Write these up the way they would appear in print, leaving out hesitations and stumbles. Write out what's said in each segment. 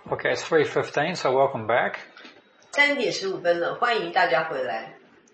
Okay, it's 3:15, so welcome back. 3:15了，欢迎大家回来。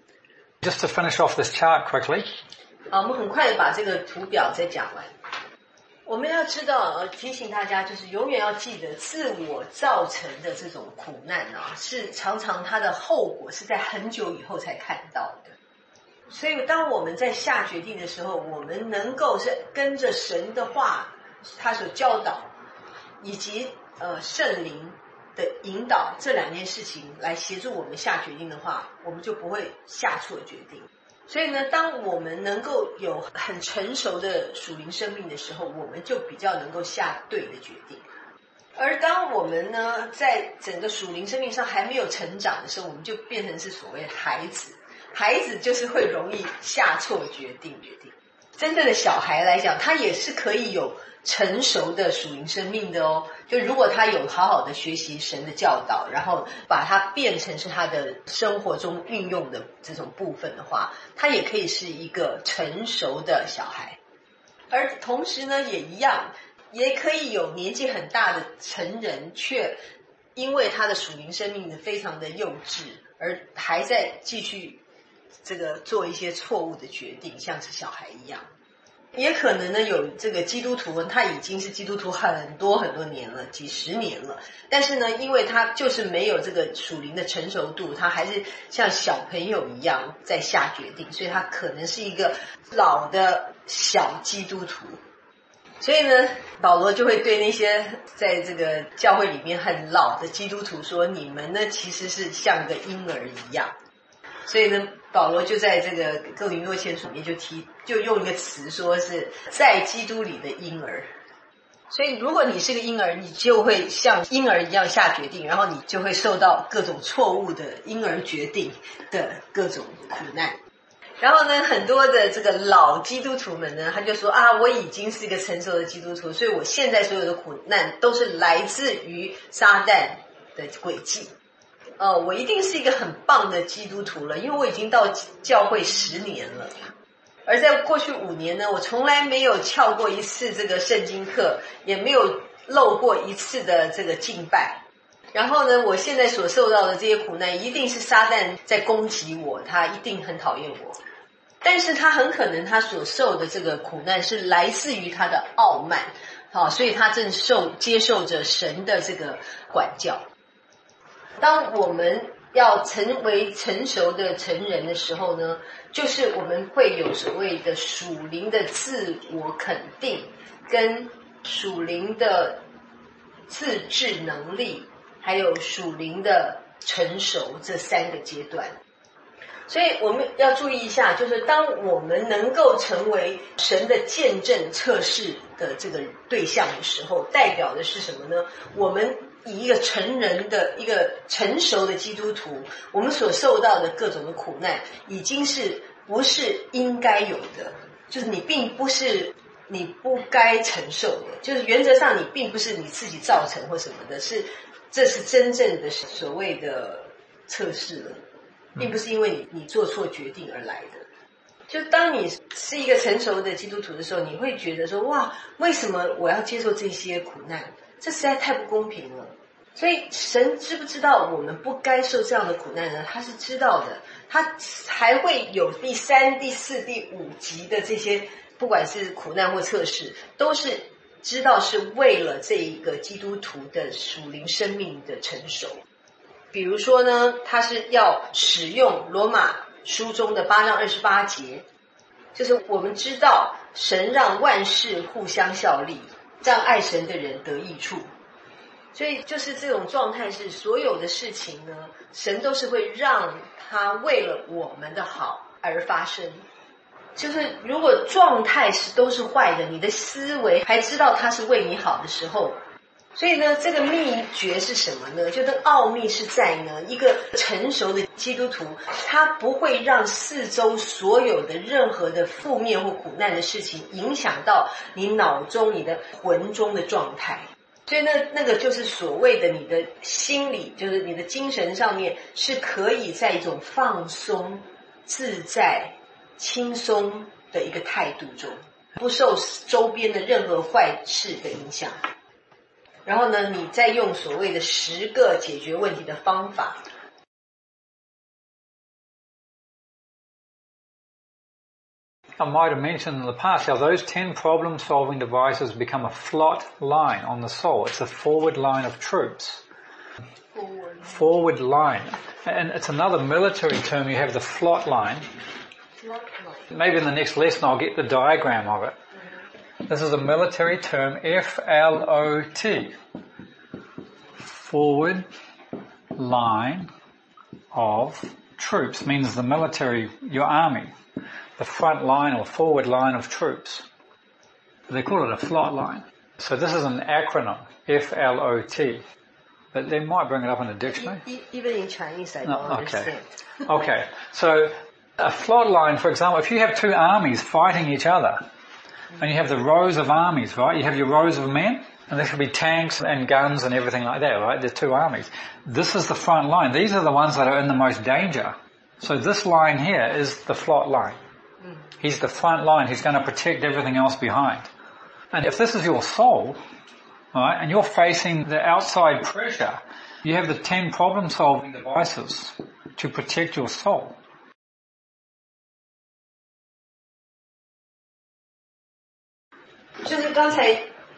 Just to finish off this chart quickly. 我们很快的把这个图表再讲完。我们要知道，提醒大家，就是永远要记得，自我造成的这种苦难啊，是常常它的后果是在很久以后才看到的。所以，当我们在下决定的时候，我们能够是跟着神的话，他所教导，以及圣灵的引导这两件事情来协助我们下决定的话，我们就不会下错决定。所以呢，当我们能够有很成熟的属灵生命的时候，我们就比较能够下对的决定。而当我们呢，在整个属灵生命上还没有成长的时候，我们就变成是所谓的孩子。孩子就是会容易下错决定。真正的小孩来讲，他也是可以有成熟的属灵生命的哦。就如果他有好好的学习神的教导，然后把它变成是他的生活中运用的这种部分的话，他也可以是一个成熟的小孩。而同时呢，也一样，也可以有年纪很大的成人，却因为他的属灵生命非常的幼稚，而还在继续这个做一些错误的决定，像是小孩一样。也可能呢，有这个基督徒，他已经是基督徒很多年了，几十年了，但是呢，因为他就是没有这个属灵的成熟度，他还是像小朋友一样在下决定，所以他可能是一个老的小基督徒。所以呢，保罗就会对那些在这个教会里面很老的基督徒说，你们呢其实是像个婴儿一样。所以呢，保罗就在这个哥林多前书里面就用一个词说是在基督里的婴儿。所以如果你是个婴儿，你就会像婴儿一样下决定，然后你就会受到各种错误的婴儿决定的各种苦难。然后呢，很多的这个老基督徒们呢，他就说我已经是一个成熟的基督徒，所以我现在所有的苦难都是来自于撒旦的诡计。我一定是一个很棒的基督徒了，因为我已经到教会10年了。而在过去5年呢，我从来没有翘过一次这个圣经课，也没有漏过一次的这个敬拜。然后呢，我现在所受到的这些苦难，一定是撒旦在攻击我，他一定很讨厌我。但是他很可能他所受的这个苦难是来自于他的傲慢，所以他正接受着神的这个管教。当我们要成为成熟的成人的时候呢，就是我们会有所谓的属灵的自我肯定，跟属灵的自制能力，还有属灵的成熟这3个阶段。所以我们要注意一下，就是当我们能够成为神的见证测试的这个对象的时候，代表的是什么呢？我们以一个成人的一个成熟的基督徒，我们所受到的各种的苦难已经是不是应该有的，就是你并不是你不该承受的，就是原则上你并不是你自己造成或什么的，这是真正的所谓的测试了，并不是因为你做错决定而来的。就当你是一个成熟的基督徒的时候，你会觉得说，哇，为什么我要接受这些苦难？这实在太不公平了。所以神知不知道我们不该受这样的苦难呢？他是知道的，他还会有第3、第4、第5级的这些，不管是苦难或测试，都是知道是为了这一个基督徒的属灵生命的成熟。比如说呢，他是要使用罗马书中的8章28节，就是我们知道神让万事互相效力，让爱神的人得益处。所以就是这种状态是所有的事情呢，神都是会让他为了我们的好而发生。就是如果状态都是坏的，你的思维还知道他是为你好的时候，所以呢，这个秘诀是什么呢？就奥秘是在呢，一个成熟的基督徒，他不会让四周所有的任何的负面或苦难的事情影响到你脑中、你的魂中的状态。所以那个就是所谓的你的心理，就是你的精神上面是可以在一种放松、自在、轻松的一个态度中，不受周边的任何坏事的影响。 然后呢，你再用所谓的10个解决问题的方法。 I might have mentioned in the past how those 10 problem-solving devices become a flot line on the soul. It's a forward line of troops. Forward line. And it's another military term. You have the flot line. Maybe in the next lesson I'll get the diagram of it. This is a military term, F-L-O-T. Forward line of troops means the military, your army. The front line or forward line of troops. They call it a flot line. So this is an acronym, F-L-O-T. But they might bring it up in a dictionary. Even in Chinese, I don't understand. Okay. So a flot line, for example, if you have two armies fighting each other, and you have the rows of armies, right? You have your rows of men, and there could be tanks and guns and everything like that, right? There's two armies. This is the front line. These are the ones that are in the most danger. So this line here is the flot line. He's the front line. He's going to protect everything else behind. And if this is your soul, right, and you're facing the outside pressure, you have the 10 problem-solving devices to protect your soul. 就是刚才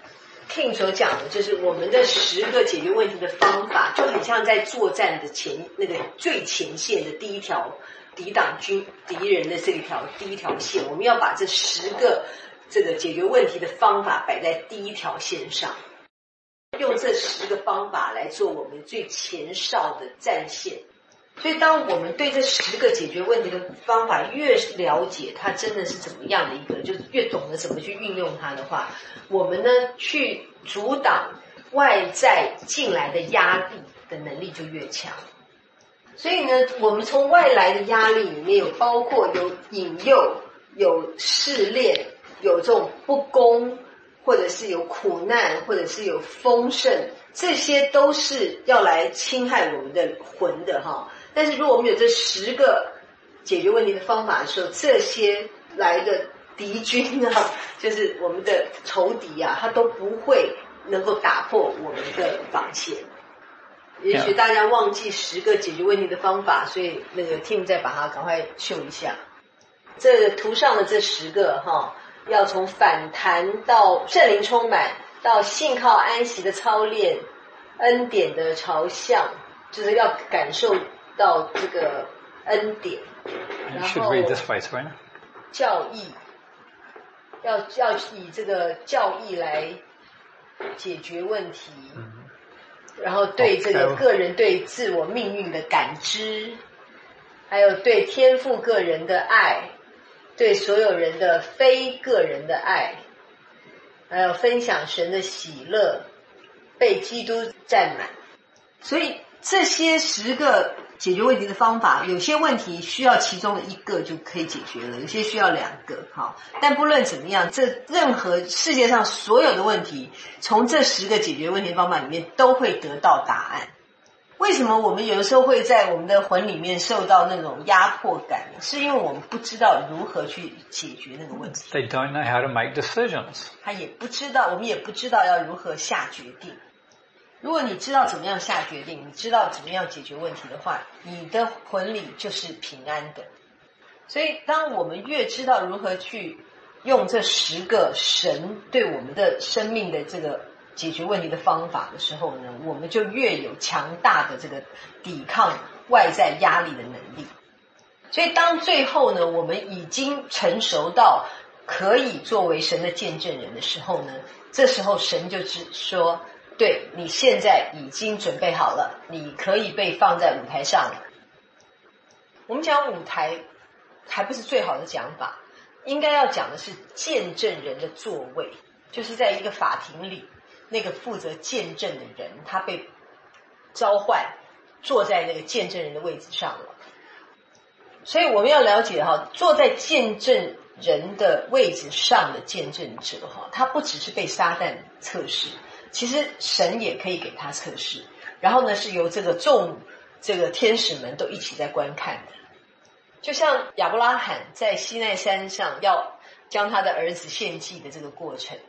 King 所讲的，就是我们的10个解决问题的方法，就很像在作战的那个最前线的第一条抵挡敌人的第一条线，我们要把这10个这个解决问题的方法摆在第一条线上，用这10个方法来做我们最前哨的战线。所以当我们对这10个解决问题的方法越了解它真的是怎么样的一个，就是越懂得怎么去运用它的话，我们呢去阻挡外在进来的压力的能力就越强。所以呢，我们从外来的压力里面有包括有引诱，有试炼，有这种不公，或者是有苦难，或者是有丰盛，这些都是要来侵害我们的魂的哈。但是如果我们有这10个解决问题的方法的时候，这些来的敌军啊，就是我们的仇敌啊，他都不会能够打破我们的防线。也许大家忘记10个解决问题的方法，所以那个 Tim 再把它赶快秀一下。这个图上的这10个哈，要从反弹到圣灵充满，到信靠安息的操练，恩典的朝向，就是要感受到这个恩典。然后教义，要以这个教义来解决问题。然后对这个个人对自我命运的感知，还有对天父个人的爱，对所有人的非个人的爱，还有分享神的喜乐，被基督占满。所以这些10个解决问题的方法，有些问题需要其中的一个就可以解决了，有些需要2个。好，但不论怎么样，这任何世界上所有的问题，从这10个解决问题的方法里面都会得到答案。为什么我们有的时候会在我们的魂里面受到那种压迫感呢？是因为我们不知道如何去解决那个问题。 They don't know how to make decisions. 他也不知道，我们也不知道要如何下决定。如果你知道怎么样下决定，你知道怎么样解决问题的话，你的魂里就是平安的。所以当我们越知道如何去用这10个神对我们的生命的这个解决问题的方法的时候呢，我们就越有强大的这个抵抗外在压力的能力。所以当最后呢，我们已经成熟到可以作为神的见证人的时候呢，这时候神就说，对，你现在已经准备好了，你可以被放在舞台上了。我们讲舞台还不是最好的讲法，应该要讲的是见证人的座位，就是在一个法庭里，那个负责见证的人，他被召唤坐在那个见证人的位置上了。所以我们要了解哈，坐在见证人的位置上的见证者哈，他不只是被撒旦测试，其实神也可以给他测试，然后呢是由这个天使们都一起在观看的。就像亚伯拉罕在西奈山上要将他的儿子献祭的这个过程，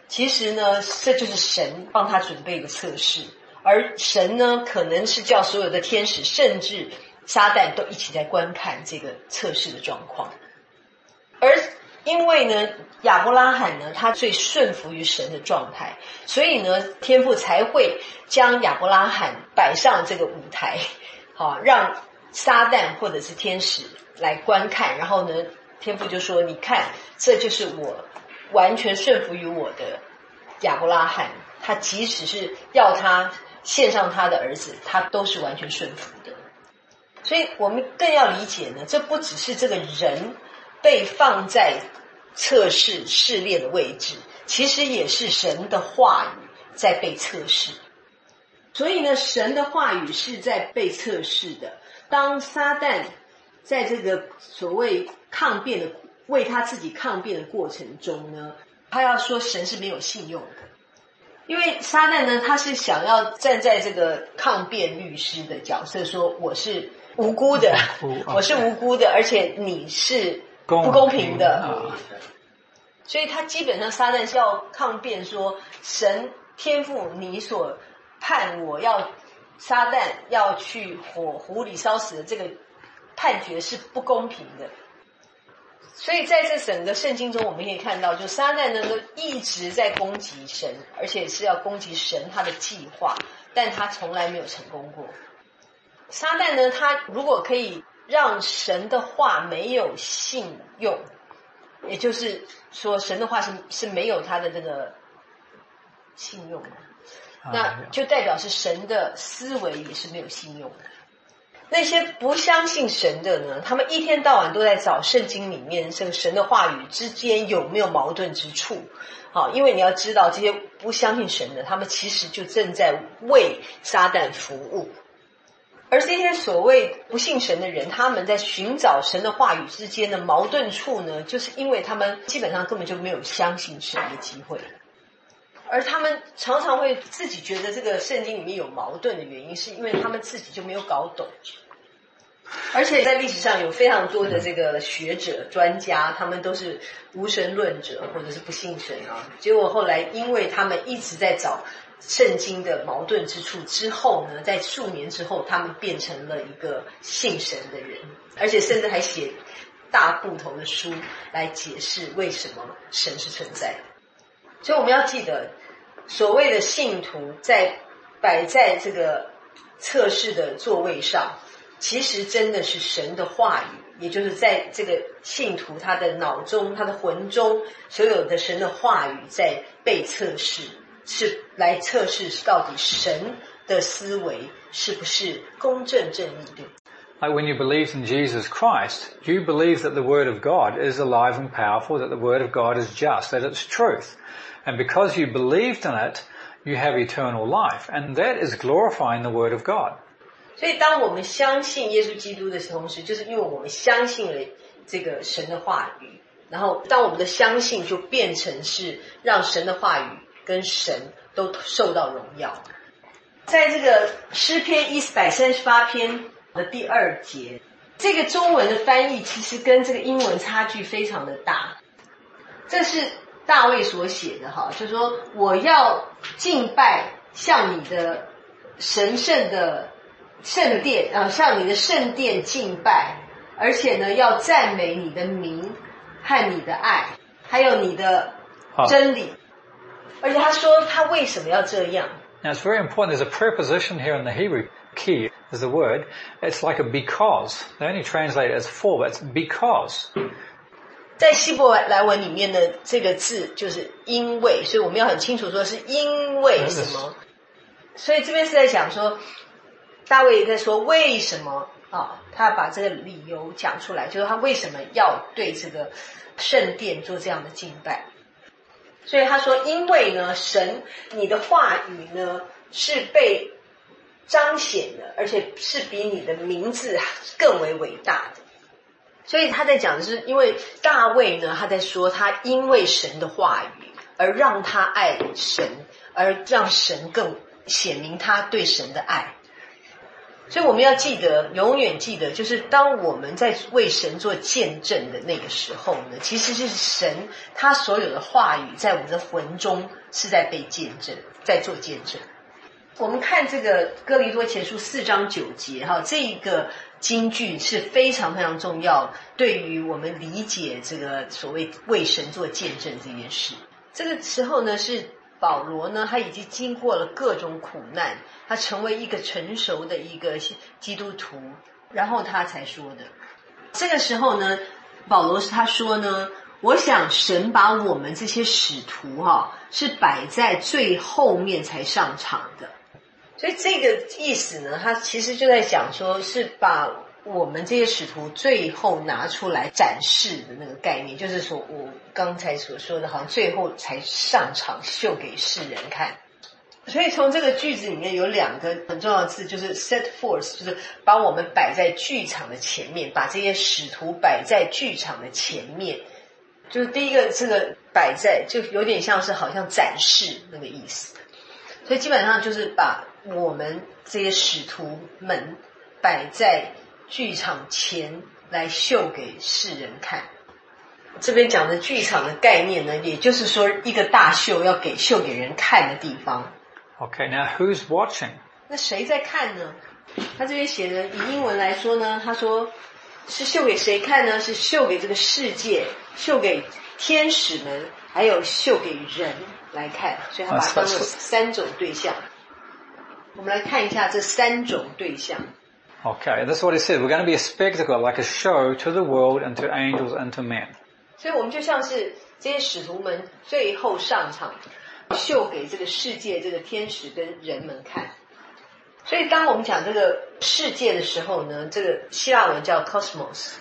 其实呢，这就是神帮他准备的测试，而神呢，可能是叫所有的天使，甚至撒旦都一起在观看这个测试的状况。而因为呢，亚伯拉罕呢，他最顺服于神的状态，所以呢，天父才会将亚伯拉罕摆上这个舞台，好，让撒旦或者是天使来观看。然后呢，天父就说：“你看，这就是我完全顺服于我的亚伯拉罕，他即使是要他献上他的儿子，他都是完全顺服的。”所以我们更要理解呢，这不只是这个人被放在测试试炼的位置，其实也是神的话语在被测试。所以呢，神的话语是在被测试的。当撒旦在这个所谓抗辩的为他自己抗辩的过程中呢，他要说神是没有信用的。因为撒旦呢，他是想要站在这个抗辩律师的角色，说我是无辜的，我是无辜的，而且你是不公平的。所以他基本上撒旦是要抗辩说，神天父你所判我要撒旦要去火湖里烧死的这个判决是不公平的。所以在这整个圣经中，我们可以看到，就撒旦呢都一直在攻击神，而且是要攻击神他的计划，但他从来没有成功过。撒旦呢，他如果可以让神的话没有信用，也就是说神的话是没有他的这个信用的，那就代表是神的思维也是没有信用的。那些不相信神的呢，他们一天到晚都在找圣经里面这个神的话语之间有没有矛盾之处。好，因为你要知道，这些不相信神的，他们其实就正在为撒旦服务。而这些所谓不信神的人，他们在寻找神的话语之间的矛盾处呢，就是因为他们基本上根本就没有相信神的机会。而他们常常会自己觉得这个圣经里面有矛盾的原因，是因为他们自己就没有搞懂。而且在历史上有非常多的这个学者专家，他们都是无神论者或者是不信神啊。结果后来因为他们一直在找圣经的矛盾之处之后呢，在数年之后他们变成了一个信神的人，而且甚至还写大部头的书来解释为什么神是存在的。所以我们要记得，所谓的信徒摆在这个测试的座位上，其实真的是神的话语，也就是在这个信徒他的脑中他的魂中所有的神的话语在被测试，是来测试到底神的思维是不是公正正义，对。 Like when you believe in Jesus Christ, you believe that the Word of God is alive and powerful, that the Word of God is just, that it's truth. And because you believed in it, you have eternal life. And that is glorifying the Word of God. 所以当我们相信耶稣基督的同时，就是因为我们相信了这个神的话语，然后当我们的相信就变成是让神的话语跟神都受到荣耀。在这个诗篇138篇的第2节，这个中文的翻译其实跟这个英文差距非常的大。这是大卫所写的哈，就是说我要敬拜向你的神圣的圣殿向你的圣殿敬拜，而且呢要赞美你的名和你的爱，还有你的真理。而且他说他为什么要这样。 Now it's very important. There's a preposition here in the Hebrew. Key is the word. It's like a because. They only translate it as for, but it's because. 在希伯来文里面的这个字就是因为，所以我们要很清楚说是因为什么。所以这边是在讲说，大卫也在说为什么他把这个理由讲出来，就是他为什么要对这个圣殿做这样的敬拜。所以他说，因为呢，神你的话语呢是被彰显的，而且是比你的名字更为伟大的。所以他在讲的是，因为大卫呢，他在说他因为神的话语而让他爱神，而让神更显明他对神的爱。 所以我们要记得，永远记得，就是当我们在为神做见证的那个时候呢，其实是神他所有的话语在我们的魂中是在被见证，在做见证。我们看这个哥林多前书4章9节这一个金句是非常非常重要，对于我们理解这个所谓为神做见证这件事。这个时候呢，是保罗呢，他已经经过了各种苦难，他成为一个成熟的一个基督徒，然后他才说的。这个时候呢，保罗他说呢，我想神把我们这些使徒是摆在最后面才上场的。所以这个意思呢，他其实就在讲说，是把我们这些使徒最后拿出来展示的那个概念，就是说我刚才所说的，好像最后才上场秀给世人看。所以从这个句子里面有2个很重要的字，就是 set forth， 就是把我们摆在剧场的前面，把这些使徒摆在剧场的前面。就是第一个，这个摆在就有点像是好像展示那个意思。所以基本上就是把我们这些使徒们摆在剧场前来秀给世人看。这边讲的剧场的概念呢，也就是说一个大秀要秀给人看的地方。 Okay, now who's watching? 那谁在看呢？他这边写的以英文来说呢，他说是秀给谁看呢？是秀给这个世界，秀给天使们，还有秀给人来看。所以他把它当作3种对象。我们来看一下这3种对象。 Okay, that's what it says. We're going to be a spectacle, like a show to the world and to angels and to men. 所以我们就像是这些使徒们最后上场，秀给这个世界、这个天使跟人们看。所以当我们讲这个世界的时候呢，这个希腊文叫 cosmos。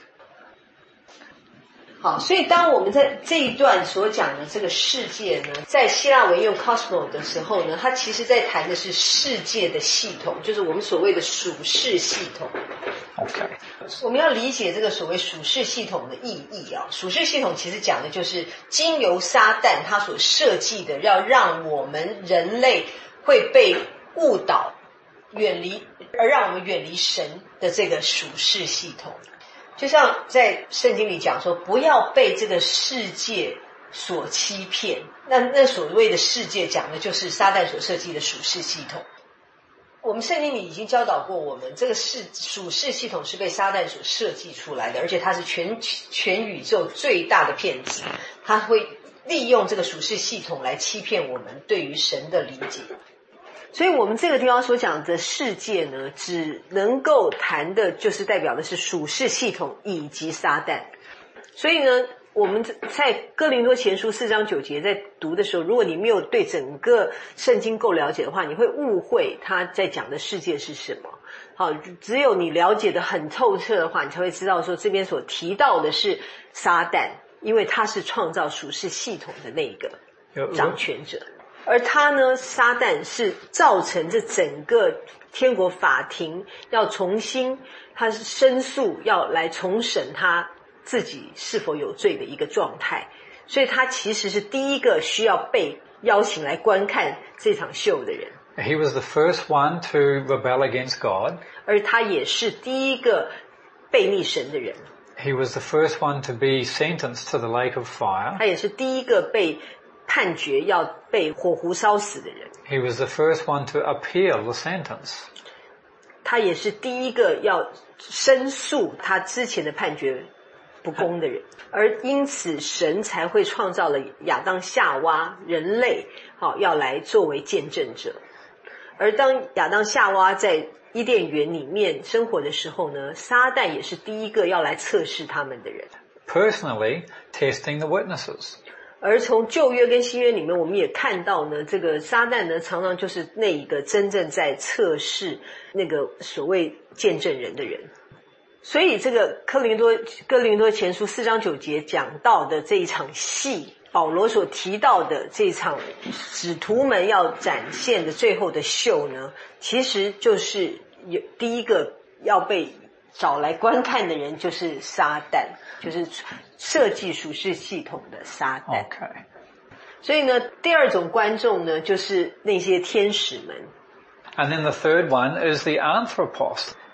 好，所以当我们在这一段所讲的这个世界呢，在希腊文用 cosmos 的时候呢，它其实在谈的是世界的系统，就是我们所谓的属世系统。 Okay. 我们要理解这个所谓属世系统的意义属世系统其实讲的就是经由撒旦他所设计的，要让我们人类会被误导远离，而让我们远离神的这个属世系统。就像在圣经里讲说，不要被这个世界所欺骗。那所谓的世界讲的就是撒旦所设计的属世系统。我们圣经里已经教导过我们，这个属世系统是被撒旦所设计出来的，而且它是全宇宙最大的骗子，他会利用这个属世系统来欺骗我们对于神的理解。所以我们这个地方所讲的世界呢，只能够谈的就是代表的是属世系统以及撒旦。所以呢，我们在哥林多前书4章9节在读的时候，如果你没有对整个圣经够了解的话，你会误会他在讲的世界是什么。好，只有你了解的很透彻的话，你才会知道说这边所提到的是撒旦，因为他是创造属世系统的那个掌权者。而他呢，撒旦是造成这整个天国法庭要重新，他是申诉要来重审他自己是否有罪的一个状态，所以他其实是第一个需要被邀请来观看这场秀的人。 He was the first one to rebel against God. 而他也是第一个背逆神的人。 He was the first one to be sentenced to the lake of fire. 他也是第一个被判决要被火湖烧死的人。 He was the first one to appeal the sentence. 他也是第一个要申诉他之前的判决不公的人，而因此神才会创造了亚当夏娃人类要来作为见证者。而当亚当夏娃在伊甸园里面生活的时候呢，撒旦也是第一个要来测试他们的人， Personally testing the witnesses. 而从旧约跟新约里面我们也看到呢，这个撒旦呢常常就是那一个真正在测试那个所谓见证人的人。所以这个哥林多前书4章9节讲到的这一场戏，保罗所提到的这场使徒们要展现的最后的秀呢，其实就是第一个要被找来观看的人就是撒旦，就是设计属世系统的撒旦。 Okay. 所以呢，第二种观众呢，就是那些天使们。 And then the third one is the anthropos.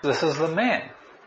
this is the man.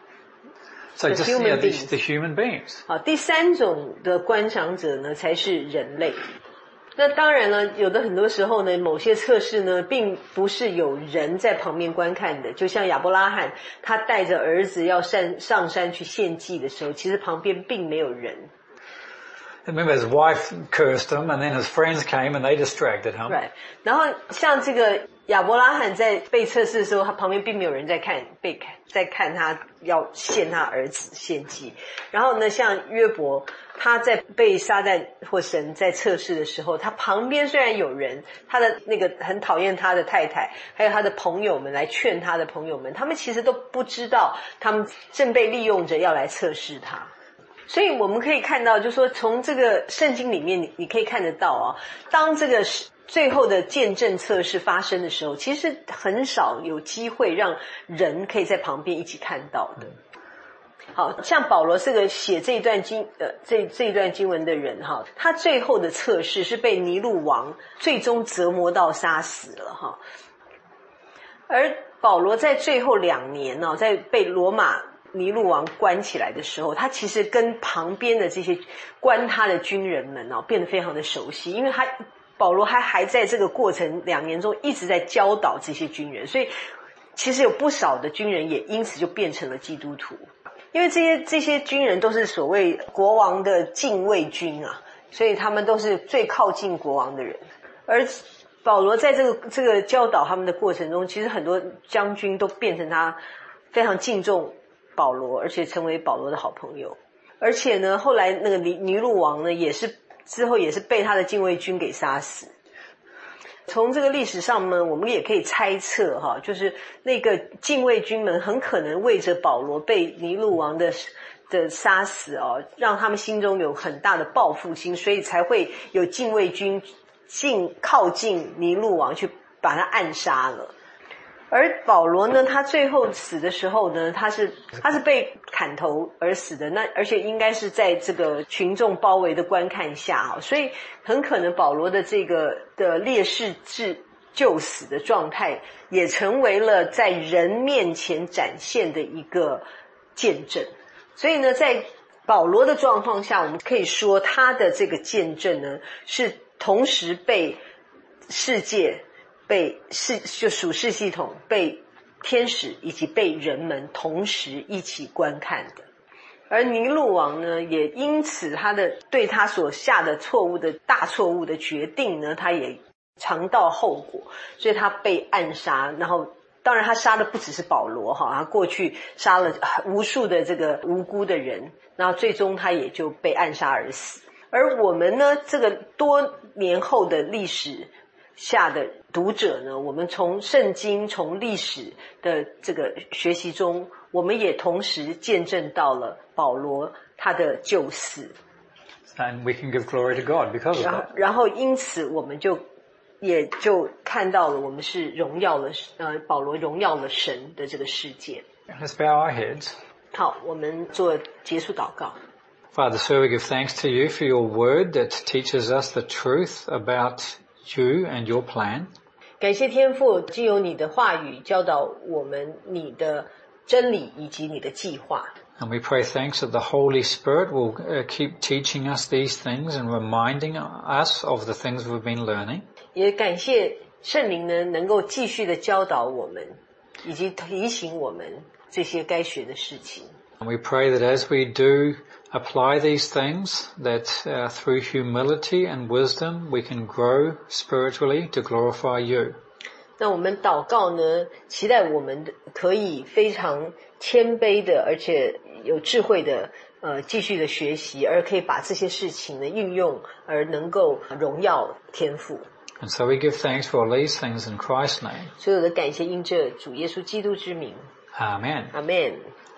So The just human the beings. human beings. 好，第三种的观赏者呢，才是人类。那当然了，有的很多时候呢，某些测试呢，并不是有人在旁边观看的。就像亚伯拉罕，他带着儿子要上山去献祭的时候，其实旁边并没有人。 Remember, his wife cursed him, and then his friends came and they distracted him. Right. 然后像这个亚伯拉罕在被测试的时候，他旁边并没有人在看他要献他儿子献祭。然后呢，像约伯，他在被撒旦或神在测试的时候，他旁边虽然有人，他的那个很讨厌他的太太，还有他的朋友们来劝他的朋友们，他们其实都不知道，他们正被利用着要来测试他。所以我们可以看到，就是说从这个圣经里面你可以看得到啊，当这个最后的见证测试发生的时候，其实很少有机会让人可以在旁边一起看到的。好像保罗这个写这一段经文的人哈，他最后的测试是被尼禄王最终折磨到杀死了哈。而保罗在最后2年呢，在被罗马尼禄王关起来的时候，他其实跟旁边的这些关他的军人们变得非常的熟悉，因为保罗还在这个过程2年中一直在教导这些军人，所以其实有不少的军人也因此就变成了基督徒，因为这些军人都是所谓国王的禁卫军啊，所以他们都是最靠近国王的人。而保罗在这个教导他们的过程中，其实很多将军都变成他非常敬重保罗，而且成为保罗的好朋友。而且呢，后来那个尼禄王呢，之后也是被他的禁卫军给杀死。从这个历史上呢，我们也可以猜测哈，就是那个禁卫军们很可能为着保罗被尼禄王的杀死让他们心中有很大的报复心，所以才会有禁卫军靠近尼禄王去把他暗杀了。而保罗呢，他最后死的时候呢，他是被砍头而死的，那而且应该是在这个群众包围的观看下所以很可能保罗的这个的烈士就死的状态，也成为了在人面前展现的一个见证。所以呢，在保罗的状况下，我们可以说他的这个见证呢，是同时被世界就属世系统被天使以及被人们同时一起观看的。而尼禄王呢，也因此对他所下的大错误的决定呢，他也尝到后果，所以他被暗杀。然后当然他杀的不只是保罗他过去杀了无数的这个无辜的人，然后最终他也就被暗杀而死。而我们呢，这个多年后的历史下的读者呢，我们从圣经从历史的这个学习中，我们也同时见证到了保罗他的救死。 And we can give glory to God because of that. 然后因此我们也就看到了我们是保罗荣耀了神的这个世界。 Let's bow our heads. 好，我们做结束祷告。 Father, so we give thanks to you for your word that teaches us the truth about you and your plan. 感谢天父，藉由你的话语教导我们你的真理以及你的计划。 And we pray thanks that the Holy Spirit will keep teaching us these things and reminding us of the things we've been learning. 也感谢圣灵呢，能够继续的教导我们，以及提醒我们这些该学的事情。 And we pray that as we do apply these things, that through humility and wisdom we can grow spiritually to glorify you. 那我们祷告呢，期待我们可以非常谦卑的，而且有智慧的继续的学习，而可以把这些事情呢运用，而能够荣耀天父。 And so we give thanks for all these things in Christ's name. 所有的感谢因着主耶稣基督之名。 Amen. Amen.